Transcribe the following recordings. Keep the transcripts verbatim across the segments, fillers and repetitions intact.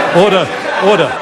Order, order.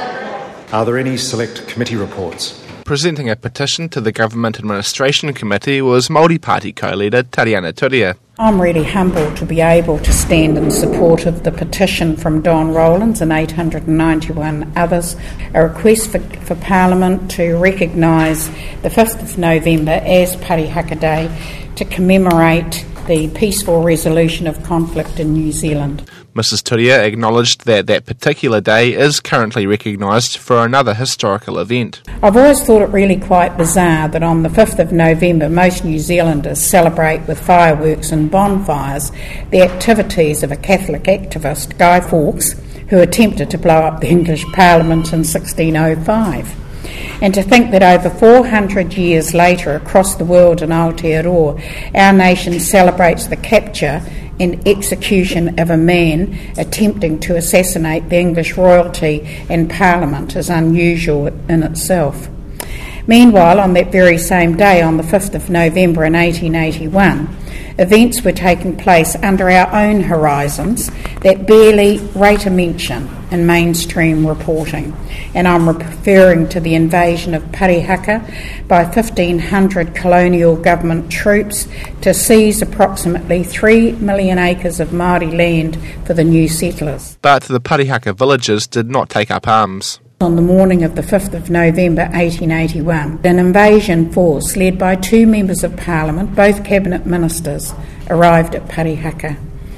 Are there any select committee reports? Presenting a petition to the Government Administration Committee was Māori Party co-leader Tariana Turia. I'm really humbled to be able to stand in support of the petition from Don Rowlands and eight hundred ninety-one others, a request for, for Parliament to recognise the fifth of November as Parihaka Day to commemorate the peaceful resolution of conflict in New Zealand. Missus Turia acknowledged that that particular day is currently recognised for another historical event. I've always thought it really quite bizarre that on the fifth of November most New Zealanders celebrate with fireworks and bonfires the activities of a Catholic activist, Guy Fawkes, who attempted to blow up the English Parliament in sixteen oh five. And to think that over four hundred years later across the world in Aotearoa, our nation celebrates the capture and execution of a man attempting to assassinate the English royalty and Parliament is unusual in itself. Meanwhile, on that very same day, on the fifth of November in eighteen eighty-one, events were taking place under our own horizons that barely rate a mention in mainstream reporting. And I'm referring to the invasion of Parihaka by fifteen hundred colonial government troops to seize approximately three million acres of Māori land for the new settlers. But the Parihaka villagers did not take up arms. On the morning of the fifth of November eighteen eighty-one, an invasion force led by two members of Parliament, both cabinet ministers, arrived at Parihaka.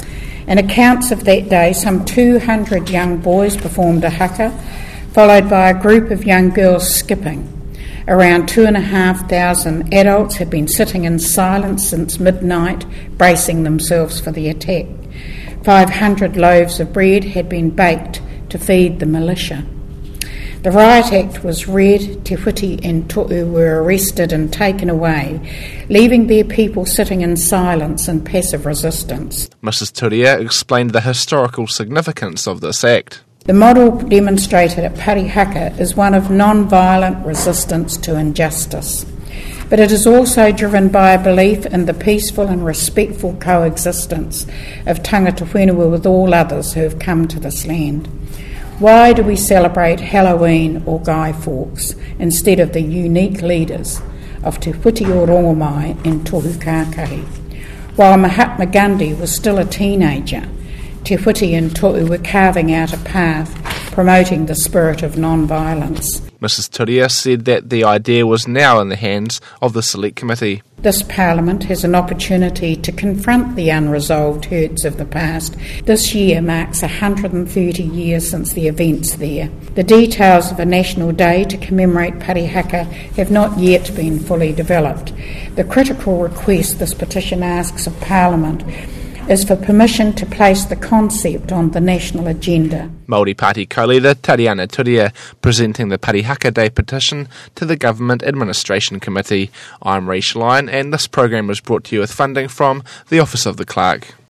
In accounts of that day, some two hundred young boys performed a haka, followed by a group of young girls skipping. Around two and a half thousand adults had been sitting in silence since midnight, bracing themselves for the attack. Five hundred loaves of bread had been baked to feed the militia. The Riot Act was read, Te Whiti and To'u were arrested and taken away, leaving their people sitting in silence and passive resistance. Missus Turia explained the historical significance of this act. The model demonstrated at Parihaka is one of non-violent resistance to injustice, but it is also driven by a belief in the peaceful and respectful coexistence of tangata whenua with all others who have come to this land. Why do we celebrate Halloween or Guy Fawkes instead of the unique leaders of Te Whiti o Rongomai and Tohu Kākahi? While Mahatma Gandhi was still a teenager, Te Whiti and Tohu were carving out a path promoting the spirit of non-violence. Missus Turia said that the idea was now in the hands of the Select Committee. This Parliament has an opportunity to confront the unresolved hurts of the past. This year marks one hundred thirty years since the events there. The details of a national day to commemorate Parihaka have not yet been fully developed. The critical request this petition asks of Parliament is for permission to place the concept on the national agenda. Māori Party co-leader Tariana Turia presenting the Parihaka Day petition to the Government Administration Committee. I'm Rhys Lyon and this program was brought to you with funding from the Office of the Clerk.